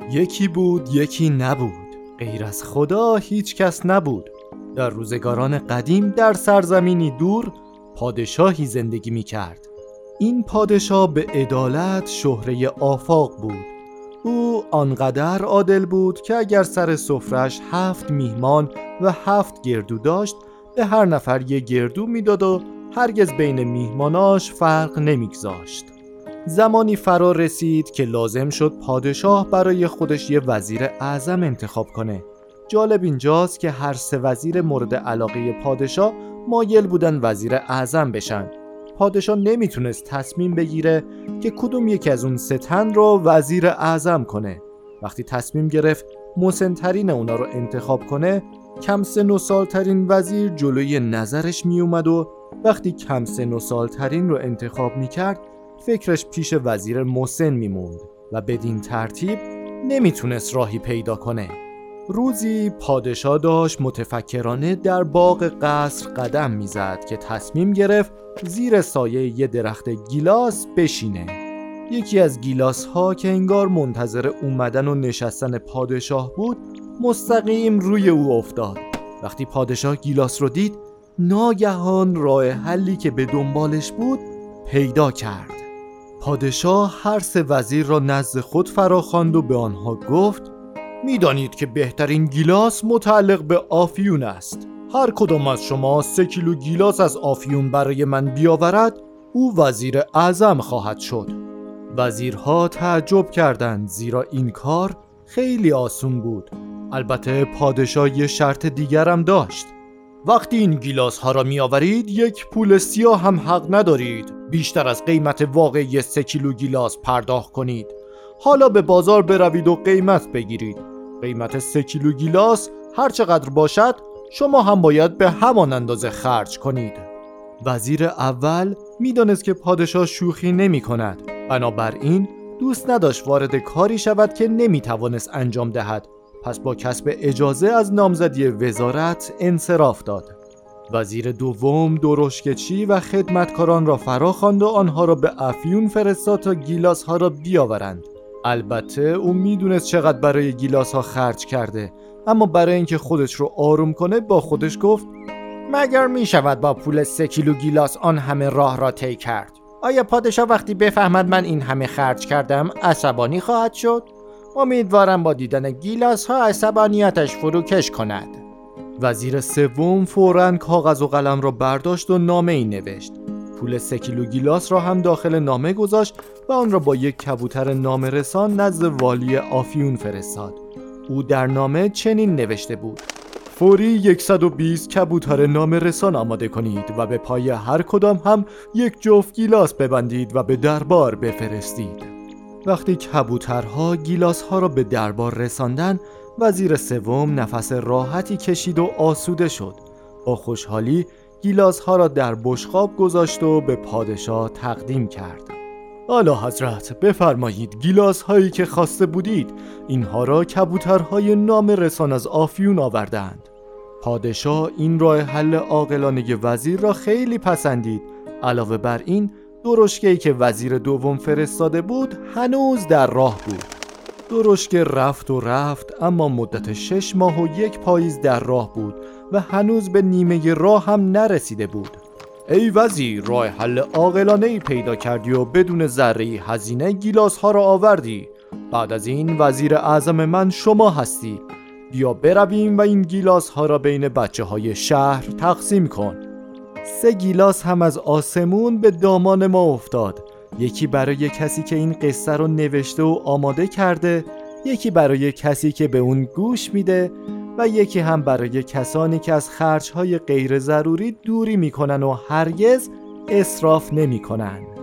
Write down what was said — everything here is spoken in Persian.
یکی بود یکی نبود، غیر از خدا هیچ کس نبود. در روزگاران قدیم در سرزمینی دور پادشاهی زندگی می کرد. این پادشاه به عدالت شهره آفاق بود. او آنقدر عادل بود که اگر سر سفرش 7 میهمان و 7 گردو داشت، به هر نفر یک گردو میداد و هرگز بین میهماناش فرق نمیگذاشت. زمانی فرا رسید که لازم شد پادشاه برای خودش یه وزیر اعظم انتخاب کنه. جالب اینجاست که هر 3 وزیر مورد علاقه پادشاه مایل بودن وزیر اعظم بشن. پادشاه نمیتونست تصمیم بگیره که کدوم یک از اون 3 تن رو وزیر اعظم کنه. وقتی تصمیم گرفت مسن‌ترین اونا رو انتخاب کنه، کم سن و سالترین وزیر جلوی نظرش می اومد و وقتی کم سن و سالترین رو انتخاب می کرد، فکرش پیش وزیر مسن می موند و بدین ترتیب نمیتونست راهی پیدا کنه. روزی پادشاه داشت متفکرانه در باغ قصر قدم می زد که تصمیم گرفت زیر سایه یه درخت گیلاس بشینه. یکی از گیلاس ها که انگار منتظر اومدن و نشستن پادشاه بود مستقیم روی او افتاد. وقتی پادشاه گیلاس رو دید، ناگهان راه حلی که به دنبالش بود پیدا کرد. پادشاه هر 3 وزیر را نزد خود فراخواند و به آنها گفت: میدانید که بهترین گیلاس متعلق به آفیون است. هر کدام از شما 3 کیلو گیلاس از آفیون برای من بیاورد، او وزیر اعظم خواهد شد. وزیرها تعجب کردند، زیرا این کار خیلی آسون بود. البته پادشاه یه شرط دیگر هم داشت: وقتی این گیلاس ها را می آورید 1 پول سیاه هم حق ندارید بیشتر از قیمت واقعی 3 کیلو گیلاس پرداخت کنید. حالا به بازار بروید و قیمت بگیرید. قیمت 3 کیلو گیلاس هر چقدر باشد شما هم باید به همان اندازه خرج کنید. وزیر اول میدانست که پادشاه شوخی نمی کند، بنابراین دوست نداشت وارد کاری شود که نمی توانست انجام دهد. پس با کسب اجازه از نامزدی وزارت انصراف داد. وزیر دوم درشکچی و خدمتکاران را فراخواند و آنها را به افیون فرستاد تا گیلاس ها را بیاورند. البته او میدونست چقدر برای گیلاس ها خرج کرده، اما برای اینکه خودش رو آروم کنه با خودش گفت: مگر می شود با پول 3 کیلو گیلاس آن همه راه را طی کرد؟ آیا پادشاه وقتی بفهمد من این همه خرج کردم عصبانی خواهد شد؟ امیدوارم با دیدن گیلاس ها عصبانیتش فروکش کند. وزیر سوم فوراً کاغذ و قلم را برداشت و نامه ای نوشت. پول 3 کیلو گیلاس را هم داخل نامه گذاشت و آن را با یک کبوتر نامه رسان نزد والی آفیون فرستاد. او در نامه چنین نوشته بود: فوری 120 کبوتر نامه رسان آماده کنید و به پای هر کدام هم 1 جفت گیلاس ببندید و به دربار بفرستید. وقتی کبوترها گیلاس‌ها را به دربار رساندن، وزیر سوم نفس راحتی کشید و آسوده شد. با خوشحالی گیلاس‌ها را در بشقاب گذاشت و به پادشاه تقدیم کرد. اعلی حضرت، بفرمایید گیلاس‌هایی که خواسته بودید. اینها را کبوترهای نامه رسان از آفیون آوردند. پادشاه این راه حل عاقلانه وزیر را خیلی پسندید. علاوه بر این، درشکه‌ای که وزیر دوم فرستاده بود هنوز در راه بود. درشکه رفت و رفت، اما مدت 6 ماه و 1 پاییز در راه بود و هنوز به نیمه راه هم نرسیده بود. ای وزیر، راه حل عاقلانه‌ای پیدا کردی و بدون ذره‌ای هزینه گیلاس ها را آوردی. بعد از این وزیر اعظم من شما هستی. بیا برویم و این گیلاس ها را بین بچه های شهر تقسیم کن. 3 گیلاس هم از آسمون به دامان ما افتاد. یکی برای کسی که این قصه رو نوشته و آماده کرده، یکی برای کسی که به اون گوش میده و یکی هم برای کسانی که از خرج‌های غیر ضروری دوری میکنن و هرگز اسراف نمیکنن.